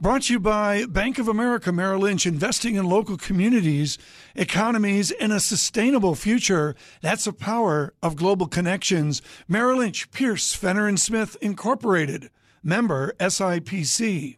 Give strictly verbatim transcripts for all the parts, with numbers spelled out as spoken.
Brought to you by Bank of America Merrill Lynch, investing in local communities, economies, and a sustainable future. That's the power of global connections. Merrill Lynch, Pierce, Fenner and Smith, Incorporated. Member S I P C.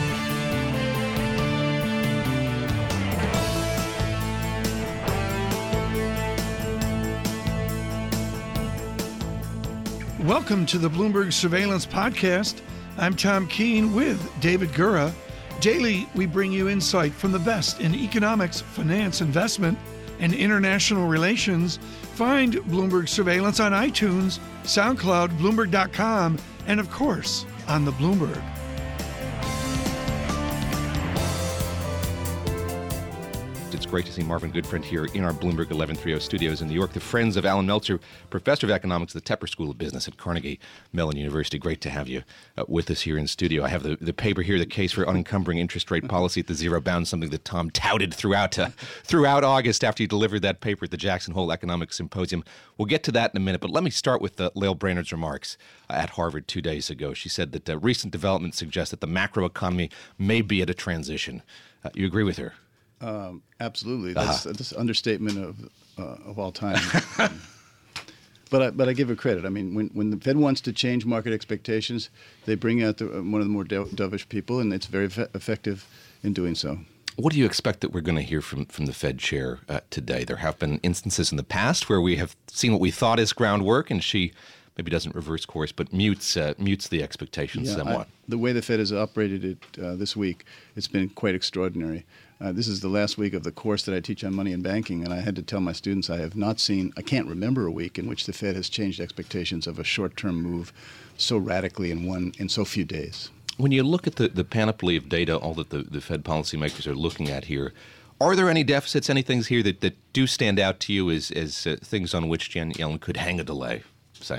Welcome to the Bloomberg Surveillance Podcast. I'm Tom Keene with David Gura. Daily, we bring you insight from the best in economics, finance, investment, and international relations. Find Bloomberg Surveillance on iTunes, SoundCloud, Bloomberg dot com, and of course, on the Bloomberg. It's great to see Marvin Goodfriend here in our Bloomberg eleven thirty studios in New York. The friends of Alan Meltzer, professor of economics at the Tepper School of Business at Carnegie Mellon University. Great to have you uh, with us here in studio. I have the, the paper here, The Case for Unencumbering Interest Rate Policy at the Zero Bound, something that Tom touted throughout uh, throughout August after he delivered that paper at the Jackson Hole Economics Symposium. We'll get to that in a minute, but let me start with uh, Lael Brainard's remarks uh, at Harvard two days ago. She said that uh, recent developments suggest that the macroeconomy may be at a transition. Uh, you agree with her? Um, absolutely. That's, uh-huh. that's an understatement of uh, of all time. um, but I, but I give her credit. I mean, when, when the Fed wants to change market expectations, they bring out the, uh, one of the more do- dovish people, and it's very fe- effective in doing so. What do you expect that we're going to hear from, from the Fed chair uh, today? There have been instances in the past where we have seen what we thought is groundwork, and she maybe doesn't reverse course, but mutes uh, mutes the expectations yeah, somewhat. I, the way the Fed has operated it uh, this week, it's been quite extraordinary. Uh, this is the last week of the course that I teach on money and banking, and I had to tell my students I have not seen, I can't remember a week in which the Fed has changed expectations of a short-term move so radically in one in so few days. When you look at the, the panoply of data, all that the, the Fed policymakers are looking at here, are there any deficits, any things here that, that do stand out to you as, as uh, things on which Janet Yellen could hang a delay, say?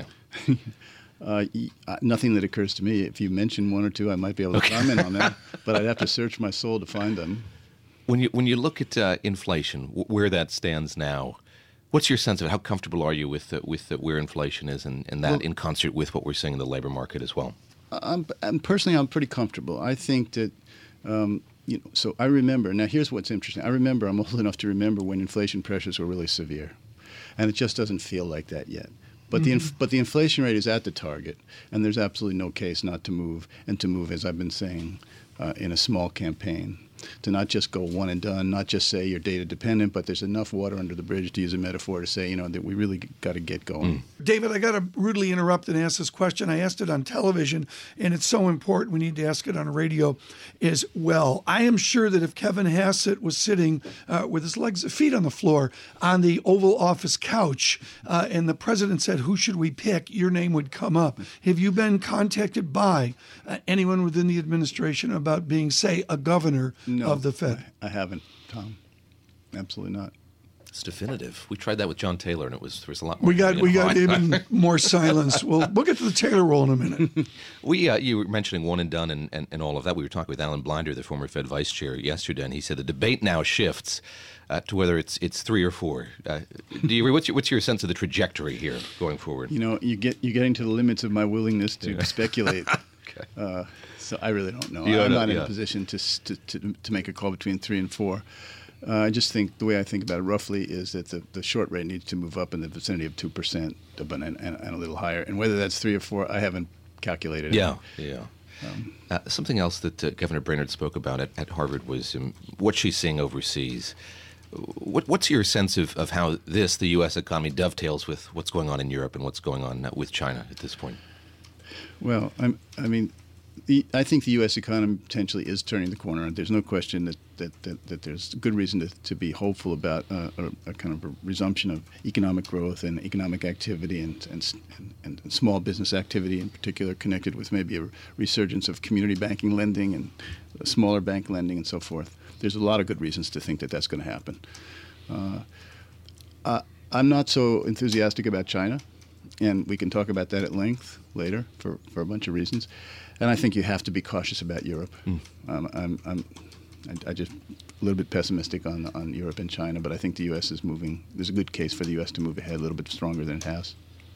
Uh, nothing that occurs to me. If you mention one or two, I might be able to okay. comment on that, but I'd have to search my soul to find them. When you when you look at uh, inflation, w- where that stands now, what's your sense of how comfortable are you with uh, with uh, where inflation is, and, and that well, in concert with what we're seeing in the labor market as well? I'm, I'm personally, I'm pretty comfortable. I think that, um, you know, so I remember. Now, here's what's interesting. I remember. I'm old enough to remember when inflation pressures were really severe, and it just doesn't feel like that yet. But mm-hmm. the inf- but the inflation rate is at the target, and there's absolutely no case not to move, and to move, as I've been saying, uh, in a small campaign, to not just go one and done, not just say you're data dependent, but there's enough water under the bridge, to use a metaphor, to say, you know, that we really got to get going. Mm. David, I got to rudely interrupt and ask this question. I asked it on television, and it's so important we need to ask it on radio as well. I am sure that if Kevin Hassett was sitting uh, with his legs, feet on the floor on the Oval Office couch, uh, and the president said, who should we pick, your name would come up. Have you been contacted by uh, anyone within the administration about being, say, a governor No, of the Fed? I, I haven't, Tom. Absolutely not. It's definitive. We tried that with John Taylor, and it was there was a lot more. We got we got even more silence. We'll we'll get to the Taylor roll in a minute. we uh, you were mentioning one and done and, and, and all of that. We were talking with Alan Blinder, the former Fed vice chair, yesterday, and he said the debate now shifts uh, to whether it's it's three or four. Uh, do you what's your what's your sense of the trajectory here going forward? You know, you get you're getting to the limits of my willingness to yeah. speculate. okay. Uh, so I really don't know. You don't I'm know, not in yeah. a position to, to to to make a call between three and four. Uh, I just think the way I think about it roughly is that the, the short rate needs to move up in the vicinity of two percent and, and, and a little higher. And whether that's three or four, I haven't calculated. Yeah, it. yeah. Um, uh, something else that uh, Governor Brainard spoke about at, at Harvard was um, what she's seeing overseas. What, what's your sense of, of how this, the U S economy, dovetails with what's going on in Europe and what's going on with China at this point? Well, I'm, I mean, the, I think the U S economy potentially is turning the corner. There's no question that, that, that, that there's good reason to, to be hopeful about uh, a, a kind of a resumption of economic growth and economic activity and, and, and, and small business activity in particular, connected with maybe a resurgence of community banking lending and smaller bank lending and so forth. There's a lot of good reasons to think that that's going to happen. Uh, uh, I'm not so enthusiastic about China, and we can talk about that at length later for, for a bunch of reasons. And I think you have to be cautious about Europe. Mm. Um, I'm, I'm, I, I just a little bit pessimistic on on Europe and China, but I think the U S is moving. There's a good case for the U S to move ahead a little bit stronger than it has.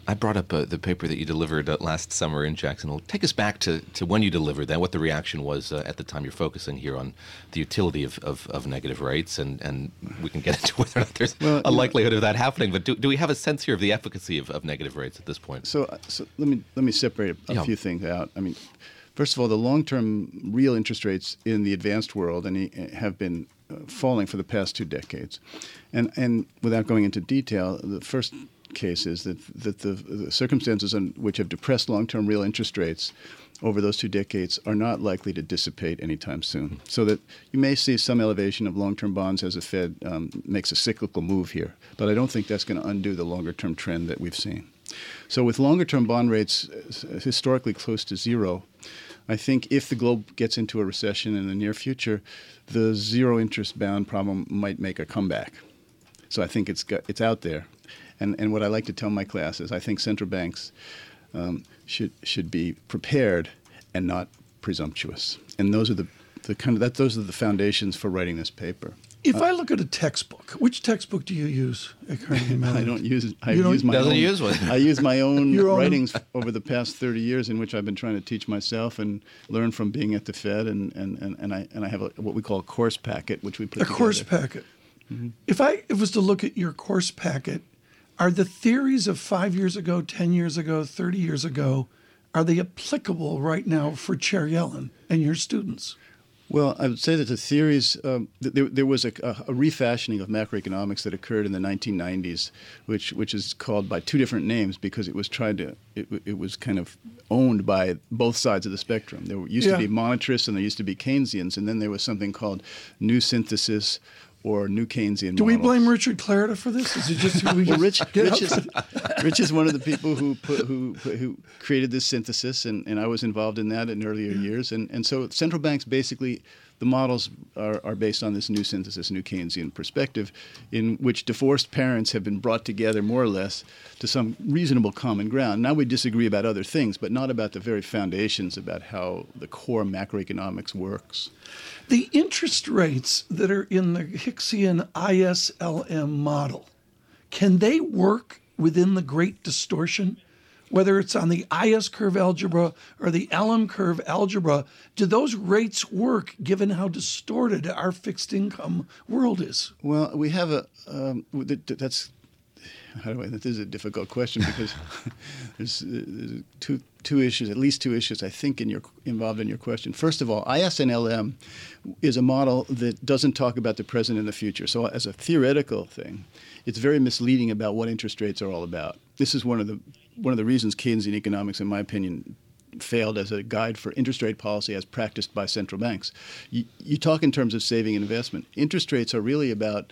I brought up uh, the paper that you delivered uh, last summer in Jackson Hole. Take us back to, to when you delivered that, what the reaction was uh, at the time. You're focusing here on the utility of, of, of negative rates, and, and we can get into whether or not there's well, a likelihood of that happening. But do, do we have a sense here of the efficacy of, of negative rates at this point? So, so let me let me separate a, a yeah. few things out. I mean, first of all, the long-term real interest rates in the advanced world and have been uh, falling for the past two decades. And and without going into detail, the first case is that that the, the circumstances in which have depressed long-term real interest rates over those two decades are not likely to dissipate anytime soon. So that you may see some elevation of long-term bonds as the Fed um, makes a cyclical move here. But I don't think that's going to undo the longer-term trend that we've seen. So with longer-term bond rates historically close to zero, I think if the globe gets into a recession in the near future, the zero interest bound problem might make a comeback. So I think it's got, it's out there. And and what I like to tell my class is I think central banks um, should should be prepared and not presumptuous. And those are the, the kind of that those are the foundations for writing this paper. If uh, I look at a textbook, which textbook do you use at Carnegie Mellon? I don't use I you use my doesn't own, use one. I use my own Your writings own. over the past thirty years in which I've been trying to teach myself and learn from being at the Fed, and and, and, and I and I have a, what we call a course packet, which we put a together. course packet. Mm-hmm. If I if was to look at your course packet, are the theories of five years ago, ten years ago, thirty years ago, are they applicable right now for Chair Yellen and your students? Well, I would say that the theories, um, th- there, there was a, a refashioning of macroeconomics that occurred in the nineteen nineties, which which is called by two different names because it was tried to, it, it was kind of owned by both sides of the spectrum. There used yeah. to be monetarists and there used to be Keynesians, and then there was something called new synthesis or new Keynesian Do models. we blame Richard Clarida for this? Is it just we well, just Rich, Rich, is, Rich is one of the people who put, who who created this synthesis, and, and I was involved in that in earlier years. And and so central banks basically, the models are, are based on this new synthesis, new Keynesian perspective, in which divorced parents have been brought together more or less to some reasonable common ground. Now we disagree about other things, but not about the very foundations about how the core macroeconomics works. The interest rates that are in the Hicksian I S L M model, can they work within the Great Distortion? Whether it's on the I S curve algebra or the L M curve algebra, do those rates work given how distorted our fixed income world is? Well, we have a um, that's how do I? This is a difficult question because there's, there's two two issues, at least two issues, I think, in your involved in your question. First of all, I S N L M is a model that doesn't talk about the present and the future. So, as a theoretical thing, it's very misleading about what interest rates are all about. This is one of the one of the reasons Keynesian economics, in my opinion, failed as a guide for interest rate policy as practiced by central banks. You, you talk in terms of saving and investment. Interest rates are really about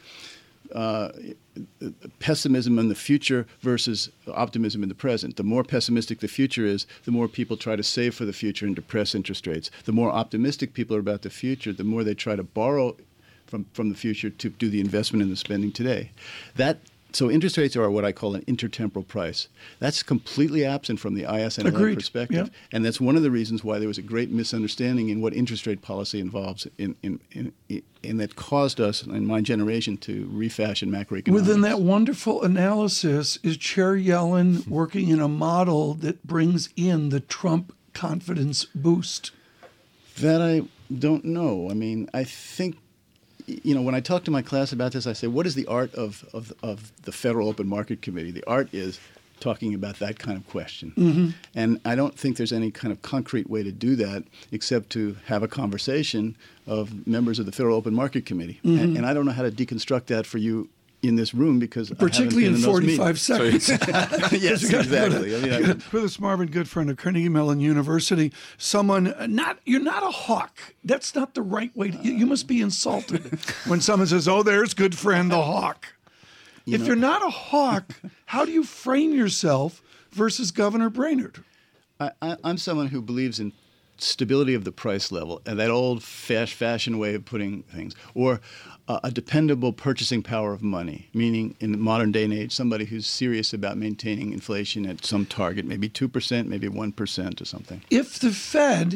uh, pessimism in the future versus optimism in the present. The more pessimistic the future is, the more people try to save for the future and depress interest rates. The more optimistic people are about the future, the more they try to borrow from, from the future to do the investment and the spending today. That So interest rates are what I call an intertemporal price. That's completely absent from the I S N L M Agreed. perspective. Yeah. And that's one of the reasons why there was a great misunderstanding in what interest rate policy involves in, in, in, in, in that caused us, in my generation, to refashion macroeconomics. Within that wonderful analysis, is Chair Yellen working in a model that brings in the Trump confidence boost? That I don't know. I mean, I think, you know, when I talk to my class about this, I say, what is the art of, of, of the Federal Open Market Committee? The art is talking about that kind of question. Mm-hmm. And I don't think there's any kind of concrete way to do that except to have a conversation of members of the Federal Open Market Committee. Mm-hmm. And, and I don't know how to deconstruct that for you in this room because particularly I in forty-five meetings. seconds. Yes, exactly. I mean, I, for this Marvin Goodfriend of Carnegie Mellon University, someone not you're not a hawk. That's not the right way. To, you, you must be insulted when someone says, "Oh, there's Goodfriend the hawk." You if know, you're not a hawk, how do you frame yourself versus Governor Brainerd? I, I, I'm someone who believes in stability of the price level and that old fashioned way of putting things, or uh, a dependable purchasing power of money, meaning in the modern day and age, somebody who's serious about maintaining inflation at some target, maybe two percent, maybe one percent or something. If the Fed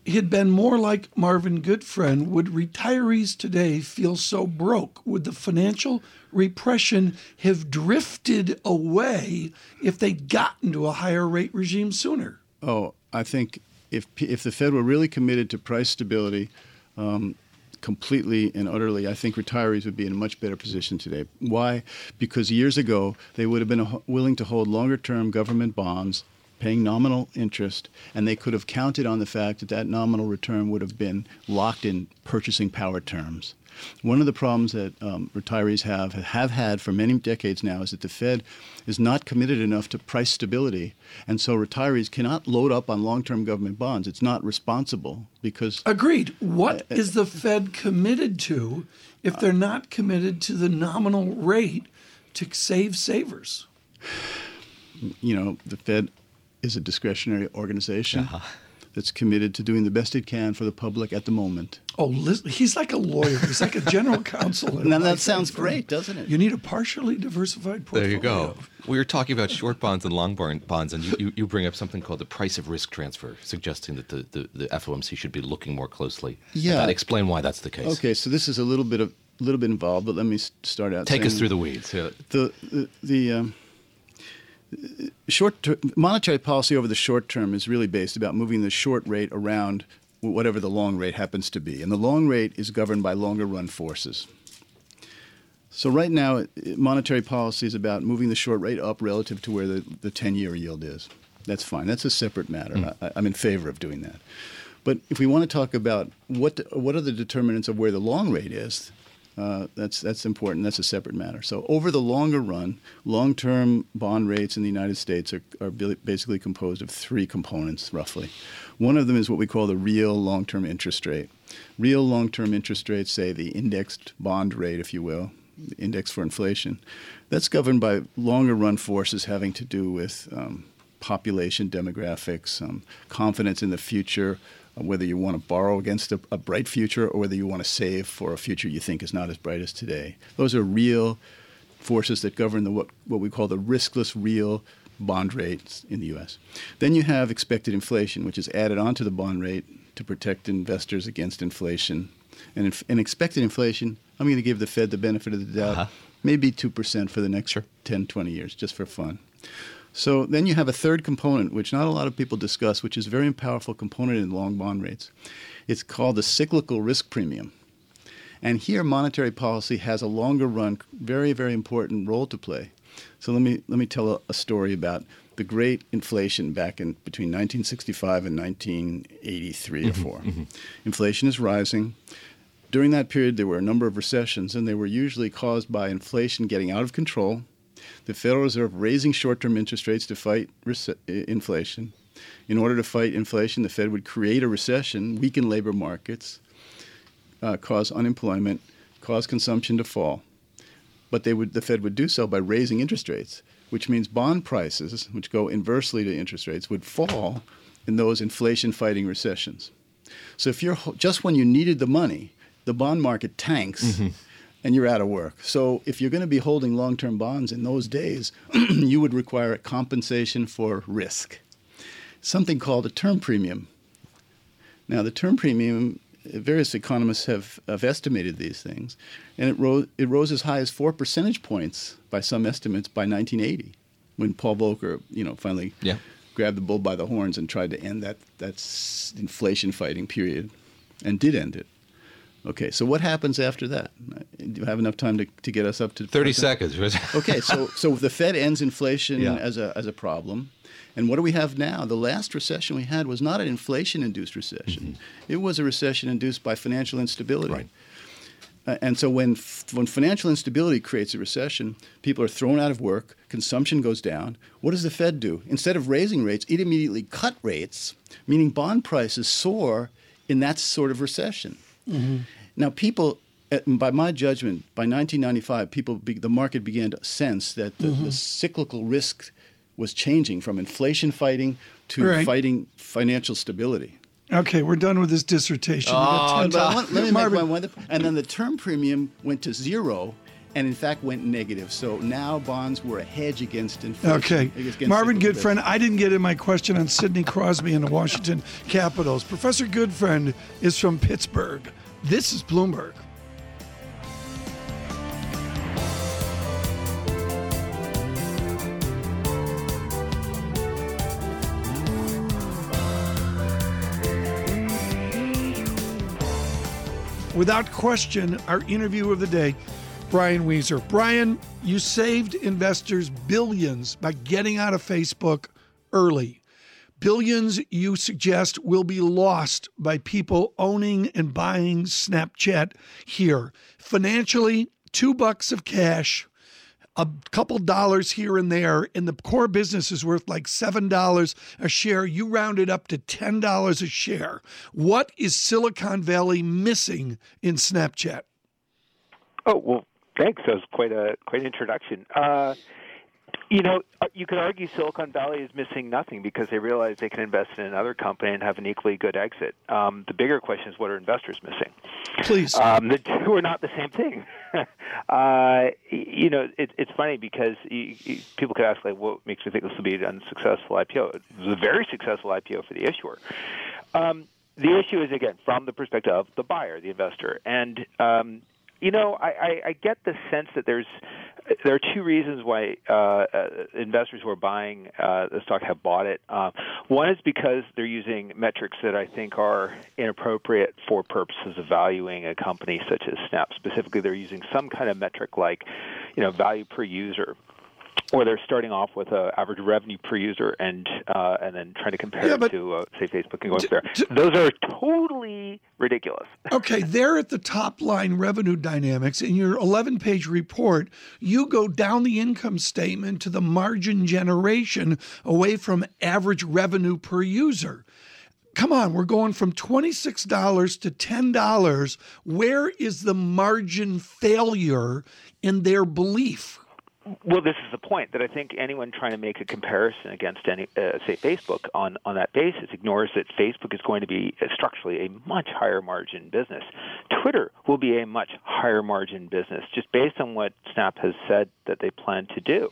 had been more like Marvin Goodfriend, would retirees today feel so broke? Would the financial repression have drifted away if they'd gotten to a higher rate regime sooner? Oh, I think if if the Fed were really committed to price stability um, completely and utterly, I think retirees would be in a much better position today. Why? Because years ago, they would have been willing to hold longer-term government bonds, paying nominal interest, and they could have counted on the fact that that nominal return would have been locked in purchasing power terms. One of the problems that um, retirees have have had for many decades now is that the Fed is not committed enough to price stability, and so retirees cannot load up on long-term government bonds. It's not responsible because... Agreed. What uh, is the Fed committed to if they're not committed to the nominal rate to save savers? You know, the Fed is a discretionary organization uh-huh. that's committed to doing the best it can for the public at the moment. Oh, listen, he's like a lawyer. He's like a general counsel. Now that sounds great, doesn't it? You need a partially diversified portfolio. There you go. We were talking about short bonds and long bonds, and you, you, you bring up something called the price of risk transfer, suggesting that the, the, the F O M C should be looking more closely. Yeah. At that. Explain why that's the case. Okay, so this is a little bit of little bit involved, but let me start out. Take saying us through the weeds. Yeah. The the, the um, short ter- monetary policy over the short term is really based about moving the short rate around whatever the long rate happens to be. And the long rate is governed by longer run forces. So right now, monetary policy is about moving the short rate up relative to where the, the ten-year yield is. That's fine. That's a separate matter. Mm. I, I'm in favor of doing that. But if we want to talk about what the, what are the determinants of where the long rate is, Uh, that's that's important. That's a separate matter. So over the longer run, long-term bond rates in the United States are, are basically composed of three components, roughly. One of them is what we call the real long-term interest rate. Real long-term interest rates, say the indexed bond rate, if you will, the index for inflation. That's governed by longer-run forces having to do with um, population demographics, um, confidence in the future, whether you want to borrow against a, a bright future or whether you want to save for a future you think is not as bright as today. Those are real forces that govern the what, what we call the riskless real bond rates in the U S. Then you have expected inflation, which is added onto the bond rate to protect investors against inflation. And in, in expected inflation, I'm going to give the Fed the benefit of the doubt, uh-huh. maybe two percent for the next sure. ten, twenty years, just for fun. So then you have a third component, which not a lot of people discuss, which is a very powerful component in long bond rates. It's called the cyclical risk premium. And here monetary policy has a longer run, very, very important role to play. So let me let me tell a, a story about the great inflation back in between nineteen sixty-five and nineteen eighty-three mm-hmm, or four. Mm-hmm. Inflation is rising. During that period, there were a number of recessions, and they were usually caused by inflation getting out of control, the Federal Reserve raising short-term interest rates to fight rec- inflation. In order to fight inflation, the Fed would create a recession, weaken labor markets, uh, cause unemployment, cause consumption to fall. But they would, the Fed would do so by raising interest rates, which means bond prices, which go inversely to interest rates, would fall in those inflation-fighting recessions. So if you're just when you needed the money, the bond market tanks. Mm-hmm. And you're out of work. So if you're going to be holding long-term bonds in those days, you would require a compensation for risk, something called a term premium. Now, the term premium, various economists have, have estimated these things, and it rose, it rose as high as four percentage points by some estimates by nineteen eighty, when Paul Volcker, you know, finally yeah. grabbed the bull by the horns and tried to end that, that inflation-fighting period, and did end it. Okay, so what happens after that? Do you have enough time to, to get us up to thirty seconds? Okay, so so the Fed ends inflation yeah. as a as a problem, and what do we have now? The last recession we had was not an inflation-induced recession; mm-hmm. it was a recession induced by financial instability. Right. Uh, and so when when financial instability creates a recession, people are thrown out of work, consumption goes down. What does the Fed do? Instead of raising rates, it immediately cut rates, meaning bond prices soar in that sort of recession. Mm-hmm. Now, people, by my judgment, by nineteen ninety-five, people be, the market began to sense that the, mm-hmm. the cyclical risk was changing from inflation fighting to right. fighting financial stability. Okay, we're done with this dissertation. Oh, we got ten no. Let me Marvin. make one. And then the term premium went to zero, and in fact went negative. So now bonds were a hedge against inflation. Okay. Against Marvin Goodfriend, I didn't get in my question on Sidney Crosby and the Washington Capitals. Professor Goodfriend is from Pittsburgh. This is Bloomberg. Without question, our interview of the day, Brian Wieser. Brian, you saved investors billions by getting out of Facebook early. Billions, you suggest, will be lost by people owning and buying Snapchat here. Financially, two bucks of cash, a couple dollars here and there, and the core business is worth like seven dollars a share. You round it up to ten dollars a share. What is Silicon Valley missing in Snapchat? Oh, well, thanks. That was quite a quite an introduction. Uh, you know, you could argue Silicon Valley is missing nothing because they realize they can invest in another company and have an equally good exit. Um, the bigger question is, what are investors missing? Please. Um, the two are not the same thing. uh, you know, it, it's funny because you, you, people could ask, like, what makes me think this will be an unsuccessful I P O? It was a very successful I P O for the issuer. Um, the issue is, again, from the perspective of the buyer, the investor. And, um, you know, I, I, I get the sense that there's there are two reasons why uh, uh, investors who are buying uh, the stock have bought it. Uh, one is because they're using metrics that I think are inappropriate for purposes of valuing a company such as Snap. Specifically, they're using some kind of metric like, you know, value per user, or they're starting off with an average revenue per user and uh, and then trying to compare Yeah, it but to, uh, say, Facebook and going d- there. d- Those are totally ridiculous. Okay, there at the top line revenue dynamics, in your eleven-page report, you go down the income statement to the margin generation away from average revenue per user. Come on, we're going from twenty-six dollars to ten dollars. Where is the margin failure in their belief? Well, this is the point, that I think anyone trying to make a comparison against any, uh, say, Facebook on, on that basis ignores that Facebook is going to be uh, structurally a much higher margin business. Twitter will be a much higher margin business, just based on what Snap has said that they plan to do.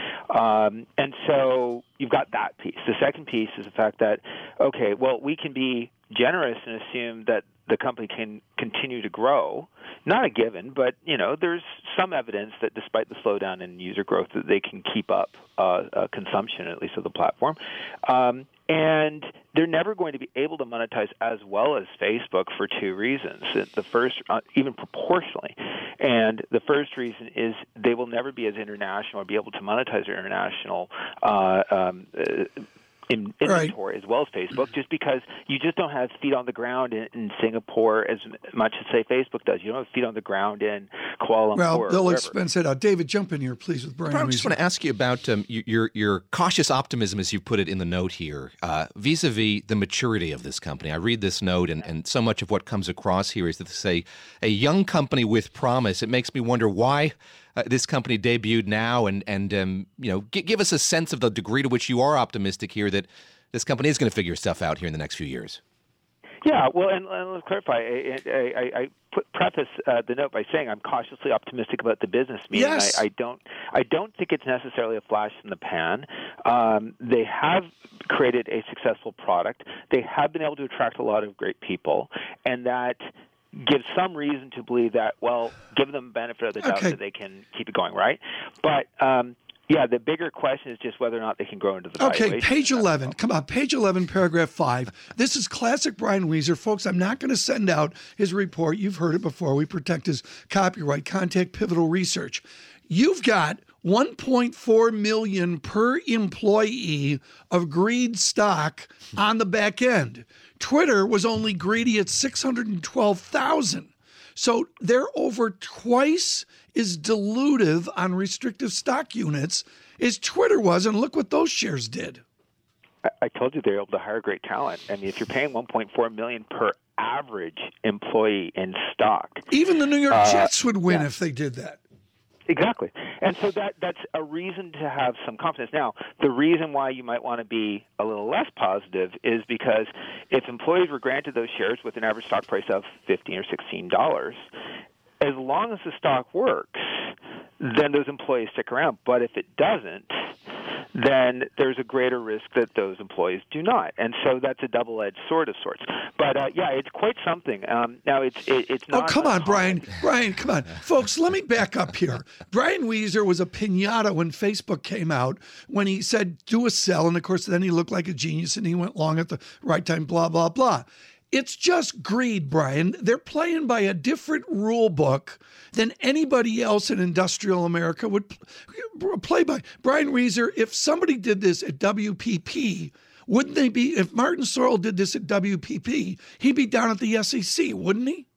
Um, and so you've got that piece. The second piece is the fact that, okay, well, we can be generous and assume that the company can continue to grow. Not a given, but, you know, there's some evidence that despite the slowdown in user growth, that they can keep up uh, uh, consumption, at least of the platform. Um, and they're never going to be able to monetize as well as Facebook for two reasons. The first, uh, even proportionally. And the first reason is they will never be as international or be able to monetize their international uh, um, uh, in inventory right. as well as Facebook, just because you just don't have feet on the ground in, in Singapore as much as, say, Facebook does. You don't have feet on the ground in Kuala Lumpur. Well, they'll expense it out. David, jump in here, please, with Brian. I just want to ask you about um, your your cautious optimism, as you put it in the note here, uh, vis-a-vis the maturity of this company. I read this note, and, and so much of what comes across here is that this is a, a young company with promise. It makes me wonder why Uh, this company debuted now, and and um, you know, g- give us a sense of the degree to which you are optimistic here that this company is going to figure stuff out here in the next few years. Yeah, well, and, and let's clarify. I, I, I put, preface uh, the note by saying I'm cautiously optimistic about the business. Meaning, yes. I, I don't, I don't think it's necessarily a flash in the pan. Um, they have created a successful product. They have been able to attract a lot of great people, and that gives some reason to believe that, well, give them the benefit of the doubt okay. that they can keep it going, right? But, um, yeah, the bigger question is just whether or not they can grow into the valuation. Okay, page eleven. Come on, page eleven, paragraph five. This is classic Brian Wieser. Folks, I'm not going to send out his report. You've heard it before. We protect his copyright. Contact Pivotal Research. You've got one point four million dollars per employee of greed stock on the back end. Twitter was only greedy at six hundred twelve thousand. So they're over twice as dilutive on restrictive stock units as Twitter was, and look what those shares did. I told you they're able to hire great talent. I mean, if you're paying one point four million dollars per average employee in stock, even the New York uh, Jets would win yeah. if they did that. Exactly. And so that that's a reason to have some confidence. Now, the reason why you might want to be a little less positive is because if employees were granted those shares with an average stock price of fifteen or sixteen dollars, as long as the stock works, then those employees stick around. But if it doesn't, then there's a greater risk that those employees do not. And so that's a double-edged sword of sorts. But, uh, yeah, it's quite something. Um, now, it's it, it's not... Oh, come on, Brian. Brian, come on. Folks, let me back up here. Brian Wieser was a piñata when Facebook came out, when he said, do a sell, and, of course, then he looked like a genius, and he went long at the right time, blah, blah, blah. It's just greed, Brian. They're playing by a different rule book than anybody else in industrial America would play by. Brian Wieser, if somebody did this at W P P, wouldn't they be, if Martin Sorrell did this at W P P, he'd be down at the S E C, wouldn't he?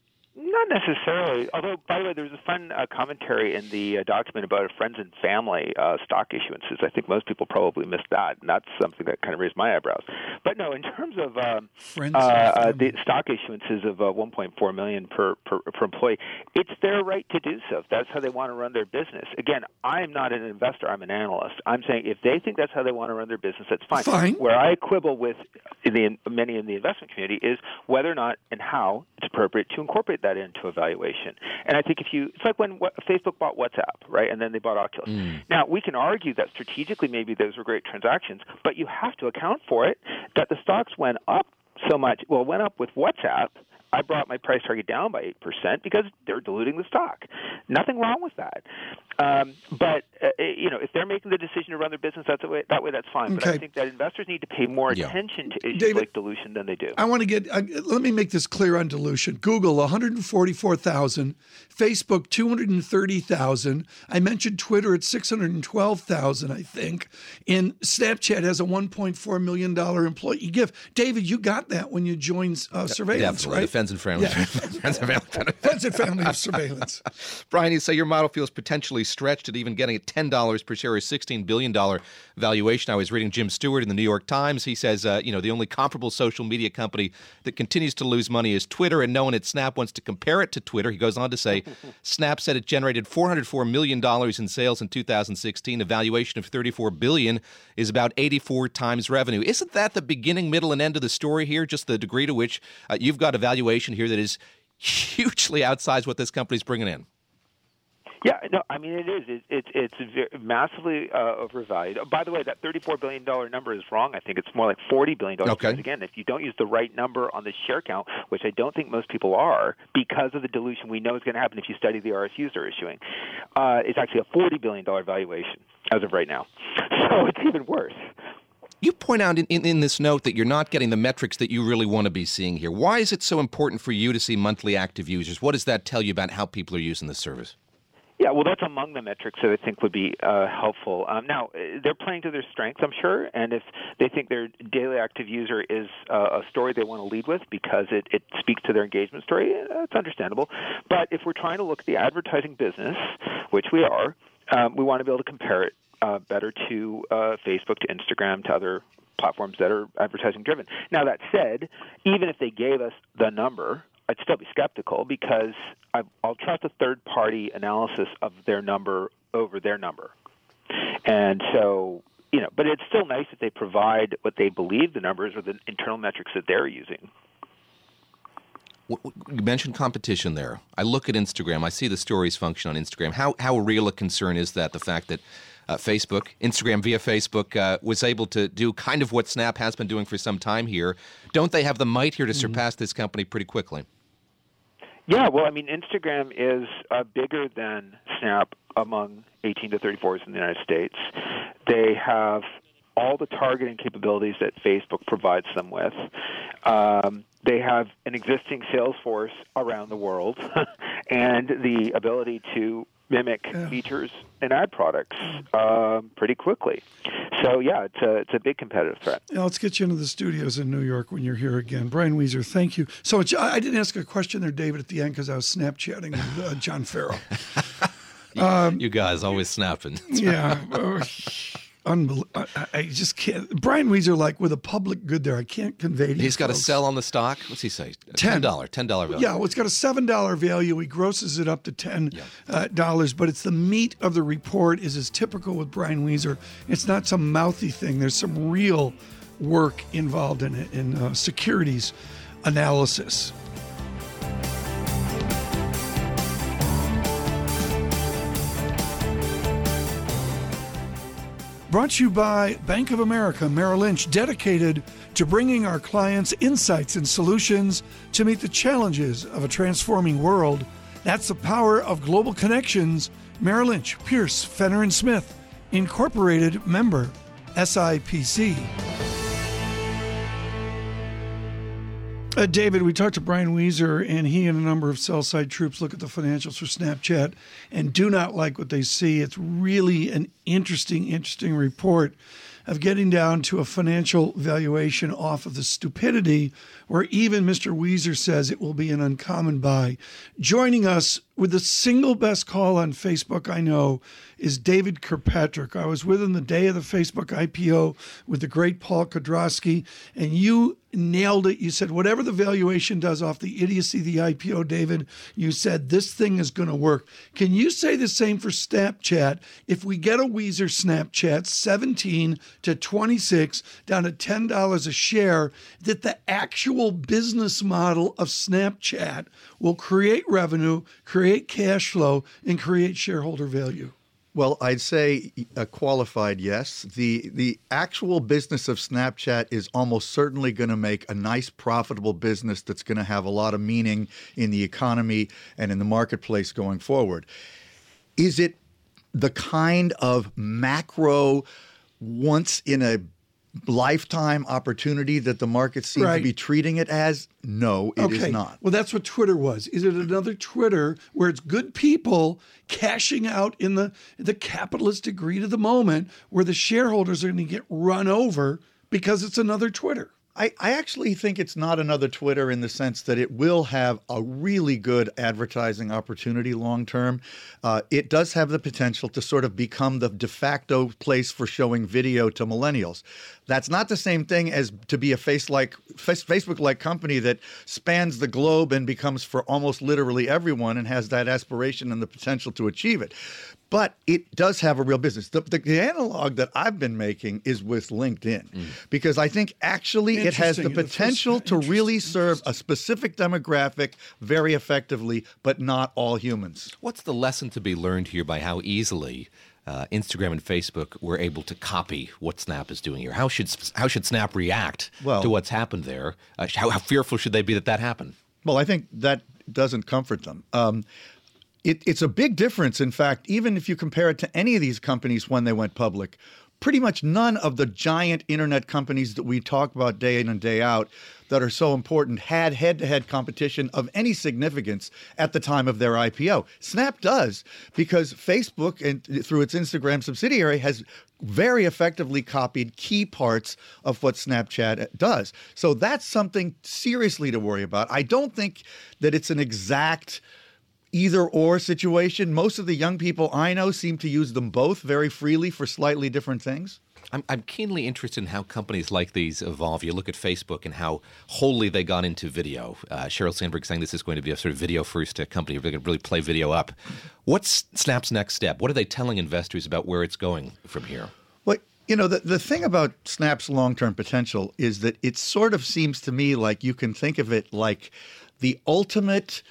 Not necessarily. Although, by the way, there's a fun uh, commentary in the uh, document about a friends and family uh, stock issuances. I think most people probably missed that, and that's something that kind of raised my eyebrows. But no, in terms of um, uh, uh, the stock issuances of uh, one point four million dollars per, per, per employee, it's their right to do so if that's how they want to run their business. Again, I'm not an investor. I'm an analyst. I'm saying if they think that's how they want to run their business, that's fine. Fine. Where I quibble with the, many in the investment community is whether or not and how it's appropriate to incorporate that into evaluation. And I think if you, it's like when what, Facebook bought WhatsApp, right, and then they bought Oculus. Mm. Now, we can argue that strategically maybe those were great transactions, but you have to account for it, that the stocks went up so much, well, went up with WhatsApp. I brought my price target down by eight percent because they're diluting the stock. Nothing wrong with that. Um, but, uh, you know, if they're making the decision to run their business that way, that way that's fine. Okay. But I think that investors need to pay more yeah. attention to issues David, like dilution than they do. I want to get, uh, let me make this clear on dilution. Google, one hundred forty-four thousand. Facebook, two hundred thirty thousand. I mentioned Twitter at six hundred twelve thousand, I think. And Snapchat has a one point four million dollars employee gift. David, you got that when you joined uh, surveillance, Definitely. right? The Friends and Family. Yeah. Friends and Family. Friends and Family of Surveillance. Brian, you say your model feels potentially stretched at even getting a ten dollars per share, a sixteen billion dollars valuation. I was reading Jim Stewart in the New York Times. He says, uh, you know, the only comparable social media company that continues to lose money is Twitter, and no one at Snap wants to compare it to Twitter. He goes on to say, Snap said it generated four hundred four million dollars in sales in two thousand sixteen. A valuation of thirty-four billion dollars is about eighty-four times revenue. Isn't that the beginning, middle, and end of the story here? Just the degree to which uh, you've got a valuation here that is hugely outsized what this company's bringing in. Yeah, no, I mean, it is. It, it, it's very massively uh, overvalued. Oh, by the way, that thirty-four billion dollars number is wrong. I think it's more like forty billion dollars. Okay. Because, again, if you don't use the right number on the share count, which I don't think most people are, because of the dilution we know is going to happen if you study the R S Us they're issuing, uh, it's actually a forty billion dollars valuation as of right now. So it's even worse. You point out in, in, in this note that you're not getting the metrics that you really want to be seeing here. Why is it so important for you to see monthly active users? What does that tell you about how people are using this service? Yeah, well, that's among the metrics that I think would be uh, helpful. Um, now, they're playing to their strengths, I'm sure, and if they think their daily active user is uh, a story they want to lead with because it, it speaks to their engagement story, that's understandable. But if we're trying to look at the advertising business, which we are, um, we want to be able to compare it uh, better to uh, Facebook, to Instagram, to other platforms that are advertising driven. Now, that said, even if they gave us the number, I'd still be skeptical because I, I'll trust a third-party analysis of their number over their number. And so, you know, but it's still nice that they provide what they believe the numbers or the internal metrics that they're using. You mentioned competition there. I look at Instagram. I see the stories function on Instagram. How how real a concern is that, the fact that uh, Facebook, Instagram via Facebook, uh, was able to do kind of what Snap has been doing for some time here? Don't they have the might here to mm-hmm. surpass this company pretty quickly? Yeah, well, I mean, Instagram is uh, bigger than Snap among eighteen to thirty-fours in the United States. They have all the targeting capabilities that Facebook provides them with. Um, they have an existing sales force around the world and the ability to mimic yeah. features and ad products um, pretty quickly. So, yeah, it's a, it's a big competitive threat. Yeah, let's get you into the studios in New York when you're here again. Brian Wieser, thank you. So it's, I didn't ask a question there, David, at the end because I was Snapchatting with uh, John Farrell. Um, you guys always snapping. Yeah. Uh, Unbelievable. I, I just can't. Brian Wieser, like with a public good there, I can't convey to you. He's got folks. to sell on the stock. What's he say? ten dollars. ten dollars value. Yeah, well, it's got a seven dollars value. He grosses it up to ten dollars, yeah. uh, but it's the meat of the report is as typical with Brian Wieser. It's not some mouthy thing. There's some real work involved in it, in uh, securities analysis. Brought to you by Bank of America Merrill Lynch, dedicated to bringing our clients insights and solutions to meet the challenges of a transforming world. That's the power of global connections. Merrill Lynch, Pierce, Fenner and Smith, Incorporated, member S I P C. Uh, David, we talked to Brian Wieser, and he and a number of sell-side troops look at the financials for Snapchat and do not like what they see. It's really an interesting, interesting report of getting down to a financial valuation off of the stupidity where even Mister Wieser says it will be an uncommon buy. Joining us with the single best call on Facebook I know is David Kirkpatrick. I was with him the day of the Facebook I P O with the great Paul Kodrowski, and you nailed it. You said whatever the valuation does off the idiocy of the I P O, David, you said this thing is going to work. Can you say the same for Snapchat? If we get a Wieser Snapchat, seventeen to twenty-six, down to ten dollars a share, that the actual business model of Snapchat will create revenue, create cash flow, and create shareholder value? Well, I'd say a qualified yes. The the actual business of Snapchat is almost certainly going to make a nice, profitable business that's going to have a lot of meaning in the economy and in the marketplace going forward. Is it the kind of macro, once in a lifetime opportunity that the market seems Right. to be treating it as? No, it is Okay. not. Well, that's what Twitter was. Is it another Twitter where it's good people cashing out in the the capitalistic greed of the moment, where the shareholders are going to get run over because it's another Twitter? I, I actually think it's not another Twitter in the sense that it will have a really good advertising opportunity long term. Uh, it does have the potential to sort of become the de facto place for showing video to millennials. That's not the same thing as to be a face like Facebook-like company that spans the globe and becomes for almost literally everyone and has that aspiration and the potential to achieve it. But it does have a real business. The, the, the analog that I've been making is with LinkedIn, mm. because I think actually it has the potential to really serve a specific demographic very effectively, but not all humans. What's the lesson to be learned here by how easily uh, Instagram and Facebook were able to copy what Snap is doing here? How should how should Snap react well, to what's happened there? Uh, how, how fearful should they be that that happened? Well, I think that doesn't comfort them. Um, It, it's a big difference. In fact, even if you compare it to any of these companies when they went public, pretty much none of the giant internet companies that we talk about day in and day out that are so important had head-to-head competition of any significance at the time of their I P O. Snap does, because Facebook, and through its Instagram subsidiary, has very effectively copied key parts of what Snapchat does. So that's something seriously to worry about. I don't think that it's an exact either or situation. Most of the young people I know seem to use them both very freely for slightly different things. I'm, I'm keenly interested in how companies like these evolve. You look at Facebook and how wholly they got into video. Uh, Sheryl Sandberg saying this is going to be a sort of video-first company. They're going to really play video up. What's Snap's next step? What are they telling investors about where it's going from here? Well, you know, the, the thing about Snap's long-term potential is that it sort of seems to me like you can think of it like the ultimate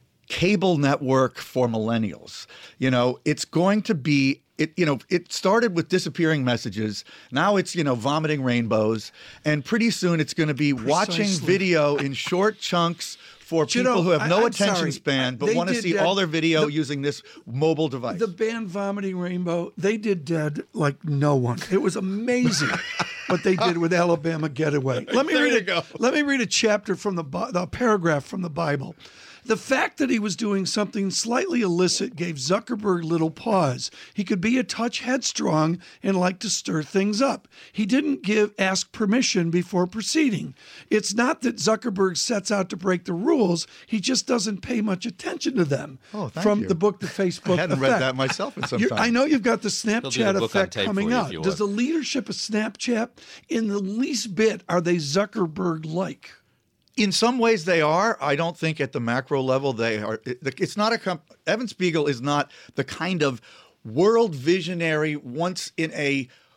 cable network for millennials. You know, it's going to be, it, you know, it started with disappearing messages. Now it's, you know, vomiting rainbows. And pretty soon it's going to be Precisely. watching video in short chunks for Do you people know, who have no I, I'm attention sorry. span, but They want to did see that- all their video the- using this mobile device. The band Vomiting Rainbow, they did Dead like no one. It was amazing what they did with Alabama Getaway. Let me There read you a, go. Let me read a chapter from the, Bi- the paragraph from the Bible. The fact that he was doing something slightly illicit gave Zuckerberg little pause. He could be a touch headstrong and like to stir things up. He didn't give ask permission before proceeding. It's not that Zuckerberg sets out to break the rules. He just doesn't pay much attention to them. Oh, thank From you. the book The Facebook I hadn't Effect. read that myself in some You're- time. I know you've got the They'll do Snapchat the book on effect tape coming for you out. if you Does want. the leadership of Snapchat, in the least bit, are they Zuckerberg-like? In some ways they are. I don't think at the macro level they are. It's not a comp- Evan Spiegel is not the kind of world visionary, once in a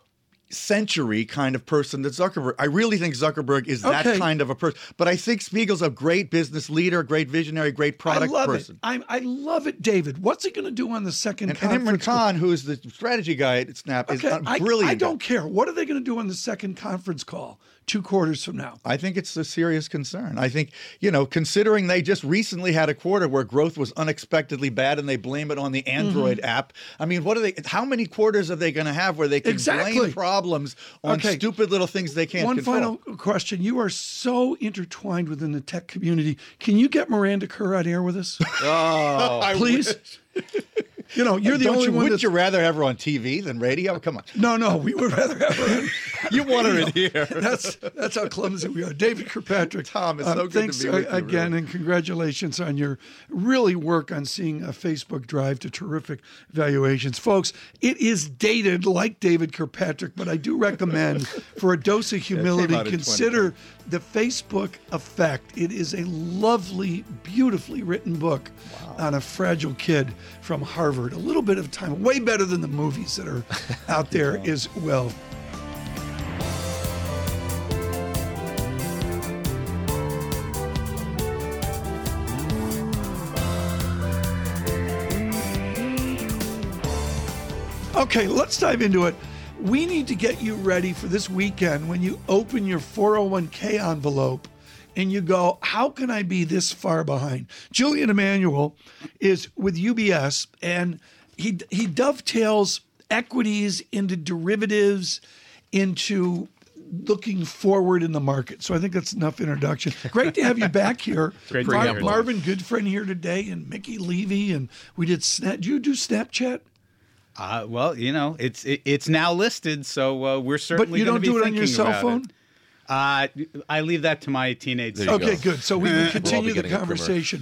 century kind of person that Zuckerberg. I really think Zuckerberg is that Okay. kind of a person. But I think Spiegel's a great business leader, great visionary, great product I love person. it. I, I love it, David. What's he going to do on the second And, and Imran conference? Khan, who's the strategy guy at Snap, is Okay, a I, brilliant. I don't care. What are they going to do on the second conference call two quarters from now? I think it's a serious concern. I think, you know, considering they just recently had a quarter where growth was unexpectedly bad and they blame it on the Android Mm-hmm. app. I mean, what are they, how many quarters are they going to have where they can Exactly. blame problems on Okay. stupid little things they can't One control? final question. You are so intertwined within the tech community. Can you get Miranda Kerr on air with us? Oh, I Please? You know, you're the Don't only you, one wouldn't that's... you rather have her on T V than radio? Come on. No, no, we would rather have her on. You want her in here. That's that's how clumsy we are. David Kirkpatrick. Tom, it's so good to thanks be with uh, you, again, really. and congratulations on your really work on seeing a Facebook drive to terrific valuations. Folks, it is dated like David Kirkpatrick, but I do recommend for a dose of humility, out in consider The Facebook Effect. It is a lovely, beautifully written book on a fragile kid from Harvard. A little bit of time, way better than the movies that are out there as well. Okay, let's dive into it. We need to get you ready for this weekend when you open your four oh one k envelope and you go, how can I be this far behind? Julian Emanuel is with U B S, and he he dovetails equities into derivatives, into looking forward in the market. So I think that's enough introduction. Great to have you back here. Great to Mar- be here. Marvin Goodfriend here today, and Mickey Levy, and we did Snap. Do you do Snapchat? Uh, well, you know, it's it, it's now listed, so uh, we're certainly. But you gonna don't be do it on your thinking cell about phone? it. Uh, I leave that to my teenage There son. you Okay, go. good. So we can continue the getting a primer. conversation.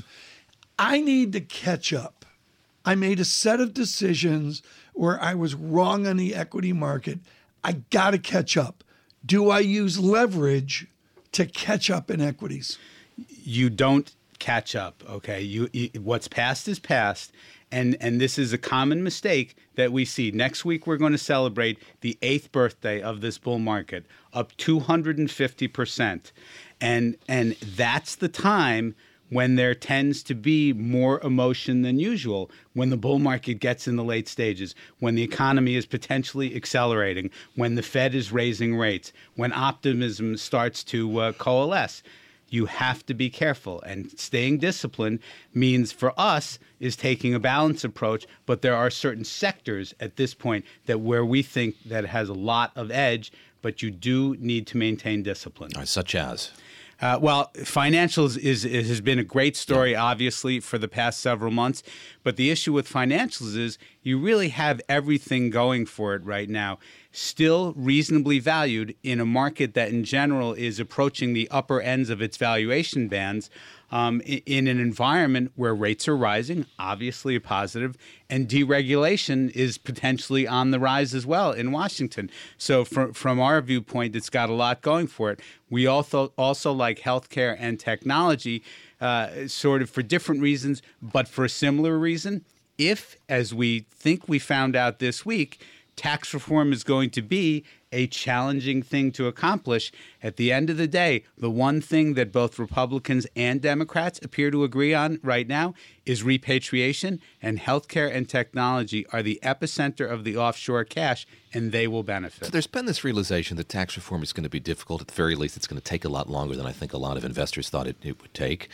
I need to catch up. I made a set of decisions where I was wrong on the equity market. I got to catch up. Do I use leverage to catch up in equities? You don't catch up. Okay, you, you what's past is past, and and this is a common mistake that we see. Next week we're going to celebrate the eighth birthday of this bull market, up two hundred fifty percent, and and that's the time when there tends to be more emotion than usual, when the bull market gets in the late stages, when the economy is potentially accelerating, when the Fed is raising rates, when optimism starts to uh, coalesce. You have to be careful, and staying disciplined means for us is taking a balanced approach, but there are certain sectors at this point that where we think that it has a lot of edge, but you do need to maintain discipline. All right, such as? Uh, well, financials is, is has been a great story, obviously, for the past several months. But the issue with financials is you really have everything going for it right now. Still reasonably valued in a market that, in general, is approaching the upper ends of its valuation bands. Um, in, in an environment where rates are rising, obviously a positive, and deregulation is potentially on the rise as well in Washington. So from, from our viewpoint, it's got a lot going for it. We also, also like healthcare and technology, uh, sort of for different reasons, but for a similar reason. If, as we think we found out this week, tax reform is going to be a challenging thing to accomplish. At the end of the day, the one thing that both Republicans and Democrats appear to agree on right now is repatriation, and healthcare and technology are the epicenter of the offshore cash, and they will benefit. So there's been this realization that tax reform is going to be difficult. At the very least, it's going to take a lot longer than I think a lot of investors thought it, it would take.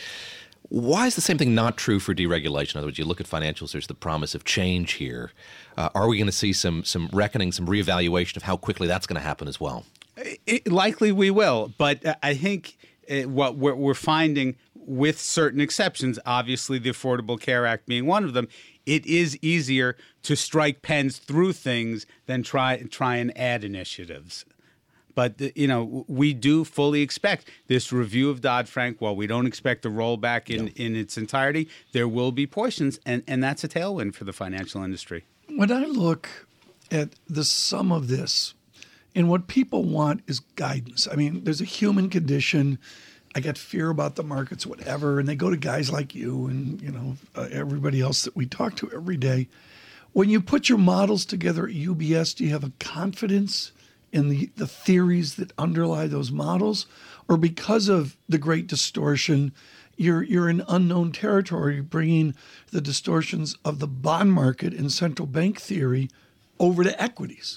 Why is the same thing not true for deregulation? In other words, you look at financials, there's the promise of change here. Uh, are we going to see some some reckoning, some reevaluation of how quickly that's going to happen as well? It, likely we will, but uh, I think uh, what we're, we're finding, with certain exceptions, obviously the Affordable Care Act being one of them, it is easier to strike pens through things than try try and add initiatives. But, you know, we do fully expect this review of Dodd-Frank. While we don't expect a rollback in, yeah. in its entirety, there will be portions, and, and that's a tailwind for the financial industry. When I look at the sum of this, and what people want is guidance. I mean, there's a human condition. I got fear about the markets, whatever, and they go to guys like you and, you know, uh, everybody else that we talk to every day. When you put your models together at U B S, do you have a confidence in the, the theories that underlie those models? Or because of the great distortion, you're you're in unknown territory, bringing the distortions of the bond market and central bank theory over to equities?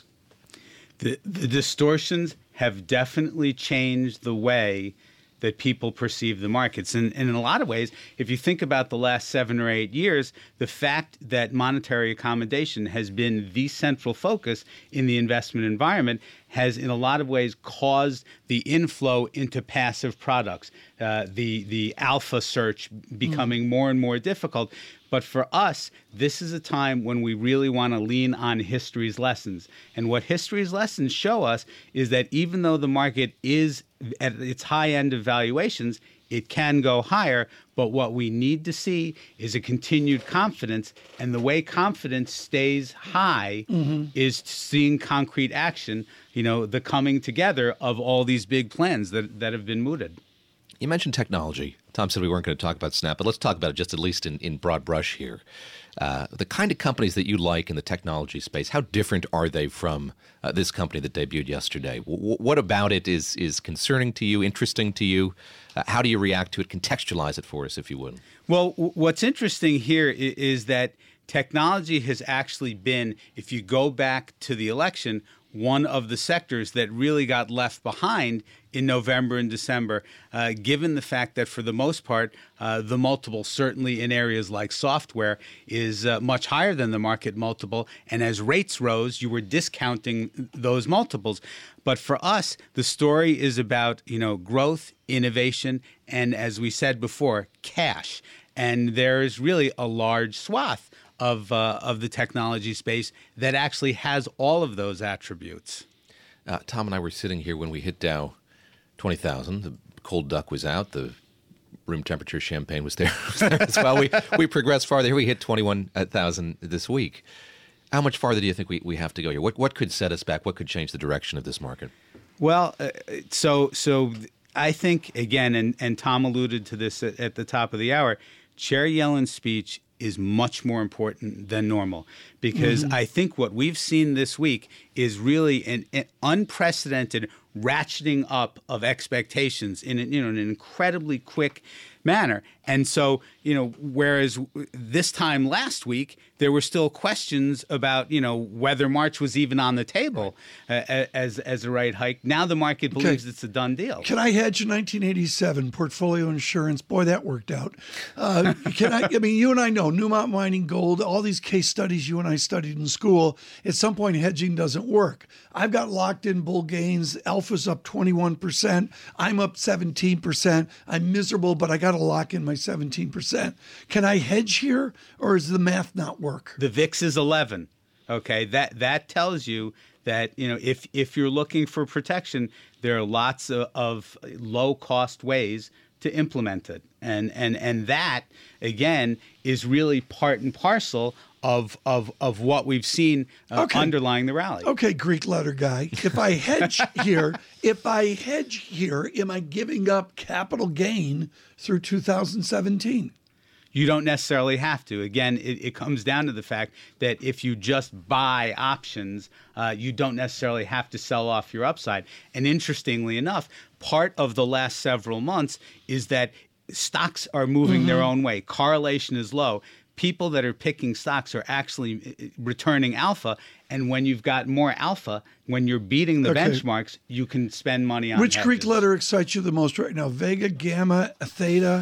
The, the distortions have definitely changed the way that people perceive the markets. And, and in a lot of ways, if you think about the last seven or eight years, the fact that monetary accommodation has been the central focus in the investment environment has in a lot of ways caused the inflow into passive products, uh, the, the alpha search becoming mm. more and more difficult. But for us, this is a time when we really want to lean on history's lessons. And what history's lessons show us is that even though the market is at its high end of valuations, it can go higher. But what we need to see is a continued confidence. And the way confidence stays high mm-hmm. is seeing concrete action, you know, the coming together of all these big plans that, that have been mooted. You mentioned technology. Tom said we weren't going to talk about Snap, but let's talk about it just at least in, in broad brush here. Uh, the kind of companies that you like in the technology space, how different are they from uh, this company that debuted yesterday? W- what about it is is concerning to you, interesting to you? Uh, how do you react to it? Contextualize it for us, if you would. Well, w- what's interesting here is, is that technology has actually been, if you go back to the election, one of the sectors that really got left behind in November and December, uh, given the fact that for the most part, uh, the multiple, certainly in areas like software, is uh, much higher than the market multiple. And as rates rose, you were discounting those multiples. But for us, the story is about, you know, growth, innovation, and as we said before, cash. And there is really a large swath of uh, of the technology space that actually has all of those attributes. Uh, Tom and I were sitting here when we hit Dow twenty thousand. The cold duck was out. The room temperature champagne was there, was there as well. We we progressed farther. Here we hit twenty-one thousand this week. How much farther do you think we, we have to go here? What what could set us back? What could change the direction of this market? Well, uh, so so I think, again, and, and Tom alluded to this at, at the top of the hour, Chair Yellen's speech is much more important than normal, because mm-hmm. I think what we've seen this week is really an, an unprecedented ratcheting up of expectations in, you know, an incredibly quick manner. And so, you know, whereas this time last week, there were still questions about, you know, whether March was even on the table uh, as as a rate hike. Now the market believes okay. it's a done deal. Can I hedge in nineteen eighty-seven portfolio insurance? Boy, that worked out. Uh, can I? I mean, you and I know Newmont Mining Gold, all these case studies you and I studied in school. At some point, hedging doesn't work. I've got locked in bull gains. Alpha's up twenty-one percent. I'm up seventeen percent. I'm miserable, but I got to lock in my seventeen percent. Can I hedge here, or does the math not work? The V I X is eleven. Okay, that that tells you that, you know, if if you're looking for protection, there are lots of, of low cost ways to implement it, and and and that again is really part and parcel of of of what we've seen uh, okay. underlying the rally. Okay, Greek letter guy. If I hedge here, if I hedge here, am I giving up capital gain through two thousand seventeen? You don't necessarily have to. Again, it, it comes down to the fact that if you just buy options, uh, you don't necessarily have to sell off your upside. And interestingly enough, part of the last several months is that stocks are moving mm-hmm. their own way. Correlation is low. People that are picking stocks are actually returning alpha. And when you've got more alpha, when you're beating the okay. benchmarks, you can spend money on Which hedges. Greek letter excites you the most right now? Vega, Gamma, Theta,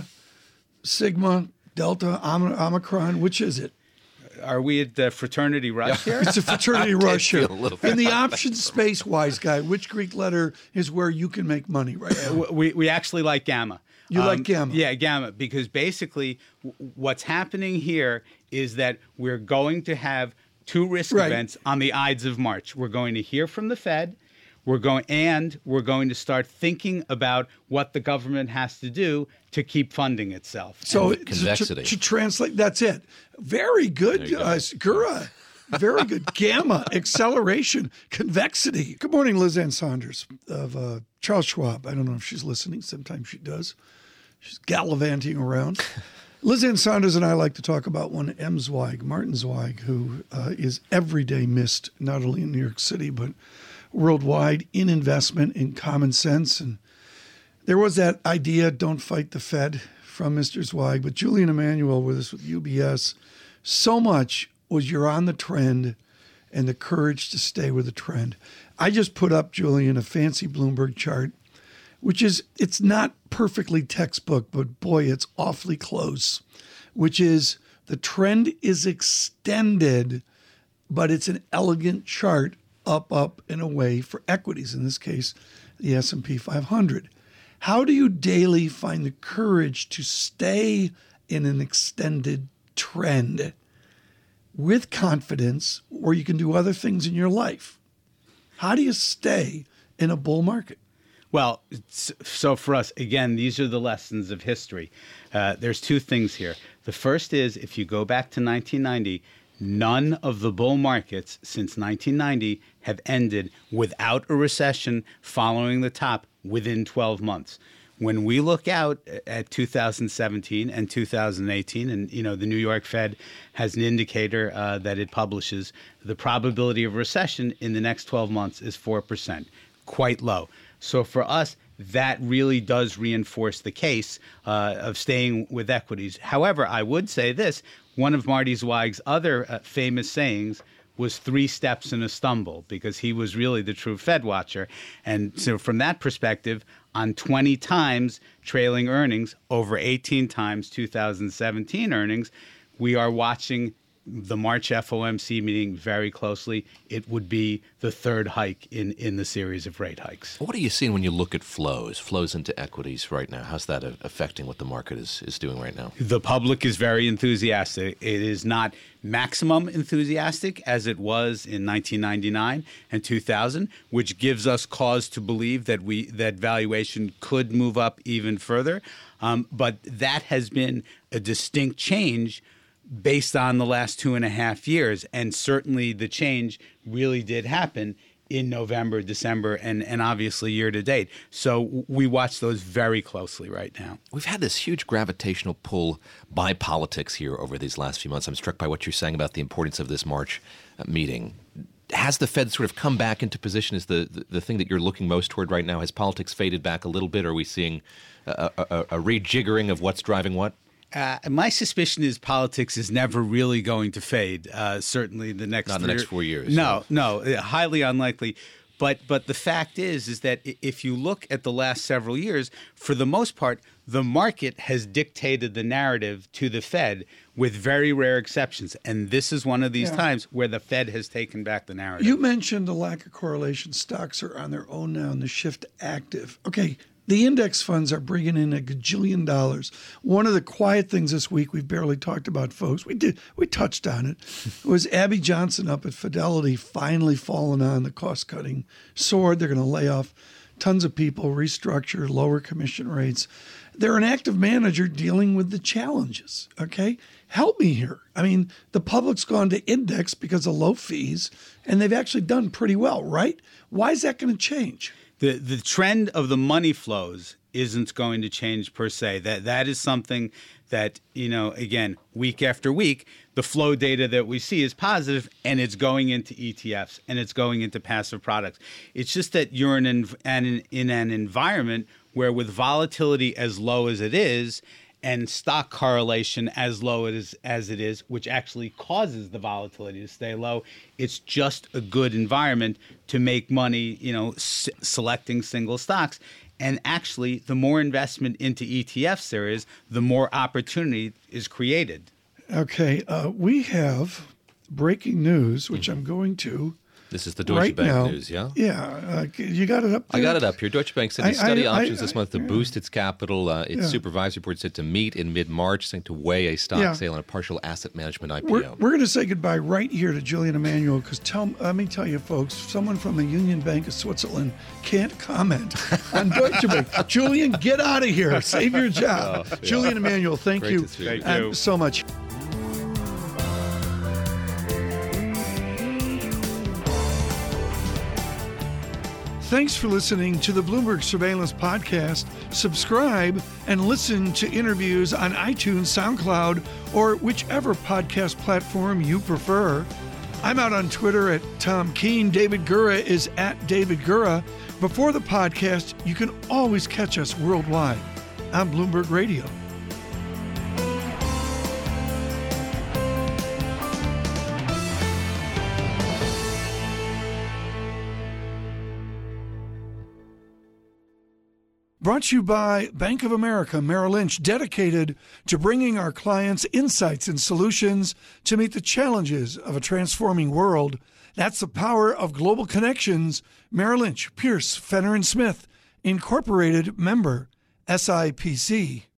Sigma, Delta, Omicron? Which is it? Are we at the fraternity rush here? It's a fraternity rush here. In the options space, wise guy, which Greek letter is where you can make money right now? We, we actually like Gamma. You um, like Gamma? Yeah, Gamma, because basically w- what's happening here is that we're going to have two risk right. events on the Ides of March. We're going to hear from the Fed. We're going and we're going to start thinking about what the government has to do to keep funding itself. So convexity. To, to translate, that's it. Very good, uh, Gura. Very good. Gamma, acceleration, convexity. Good morning, Liz Ann Saunders of uh, Charles Schwab. I don't know if she's listening. Sometimes she does. She's gallivanting around. Liz Ann Saunders and I like to talk about one M. Zweig, Martin Zweig, who uh, is every day missed, not only in New York City, but worldwide in investment, in common sense. And there was that idea, don't fight the Fed, from Mister Zweig. But Julian Emanuel with us with U B S, so much was you're on the trend and the courage to stay with the trend. I just put up, Julian, a fancy Bloomberg chart, which is, it's not perfectly textbook, but boy, it's awfully close, which is the trend is extended, but it's an elegant chart up, up, and away for equities, in this case, the S and P five hundred. How do you daily find the courage to stay in an extended trend with confidence, or you can do other things in your life? How do you stay in a bull market? Well, so for us, again, these are the lessons of history. Uh, there's two things here. The first is, if you go back to nineteen ninety, none of the bull markets since nineteen ninety have ended without a recession following the top within twelve months. When we look out at two thousand seventeen and two thousand eighteen, and you know the New York Fed has an indicator uh, that it publishes, the probability of recession in the next twelve months is four percent, quite low. So for us, that really does reinforce the case uh, of staying with equities. However, I would say this, one of Marty Zweig's other uh, famous sayings was three steps and a stumble, because he was really the true Fed watcher. And so from that perspective, on twenty times trailing earnings, over eighteen times two thousand seventeen earnings, we are watching the March F O M C meeting very closely. It would be the third hike in, in the series of rate hikes. What are you seeing when you look at flows, flows into equities right now? How's that affecting what the market is, is doing right now? The public is very enthusiastic. It is not maximum enthusiastic as it was in nineteen ninety-nine and two thousand, which gives us cause to believe that we that valuation could move up even further. Um, but that has been a distinct change based on the last two and a half years. And certainly the change really did happen in November, December, and, and obviously year to date. So we watch those very closely right now. We've had this huge gravitational pull by politics here over these last few months. I'm struck by what you're saying about the importance of this March uh, meeting. Has the Fed sort of come back into position as the, the, the thing that you're looking most toward right now? Has politics faded back a little bit? Are we seeing a, a, a rejiggering of what's driving what? Uh, my suspicion is politics is never really going to fade. Uh, certainly, the next not the next four years. No, no, no, highly unlikely. But but the fact is is that if you look at the last several years, for the most part, the market has dictated the narrative to the Fed, with very rare exceptions. And this is one of these yeah. times where the Fed has taken back the narrative. You mentioned the lack of correlation. Stocks are on their own now, and the shift active. Okay. The index funds are bringing in a gajillion dollars. One of the quiet things this week, we've barely talked about, folks, we did we touched on it, was Abby Johnson up at Fidelity finally falling on the cost-cutting sword. They're going to lay off tons of people, restructure, lower commission rates. They're an active manager dealing with the challenges, okay? Help me here. I mean, the public's gone to index because of low fees, and they've actually done pretty well, right? Why is that going to change? The the trend of the money flows isn't going to change per se. That that is something that, you know, again, week after week, the flow data that we see is positive, and it's going into E T Fs and it's going into passive products. It's just that you're in an, an in an environment where, with volatility as low as it is, and stock correlation as low as, as it is, which actually causes the volatility to stay low, it's just a good environment to make money, you know, s- selecting single stocks. And actually, the more investment into E T Fs there is, the more opportunity is created. Okay, uh, we have breaking news, which I'm going to. This is the Deutsche right Bank now. news, yeah? Yeah. Uh, you got it up there? I got it up here. Deutsche Bank said to I- study I- options I- this month to yeah. boost its capital. Uh, its Yeah. supervisory board said to meet in mid-March, saying to weigh a stock Yeah. sale and a partial asset management I P O. We're, we're going to say goodbye right here to Julian Emanuel because tell let me tell you, folks, someone from the Union Bank of Switzerland can't comment on Deutsche Bank. Julian, get out of here. Save your job. Oh, yeah. Julian Emanuel, thank Great you, to see you. Thank uh, you. so much. Thanks for listening to the Bloomberg Surveillance Podcast. Subscribe and listen to interviews on iTunes, SoundCloud, or whichever podcast platform you prefer. I'm out on Twitter at Tom Keene. David Gura is at David Gura. Before the podcast, you can always catch us worldwide on Bloomberg Radio. Brought to you by Bank of America Merrill Lynch, dedicated to bringing our clients insights and solutions to meet the challenges of a transforming world. That's the power of global connections. Merrill Lynch, Pierce, Fenner and Smith, Incorporated, member S I P C.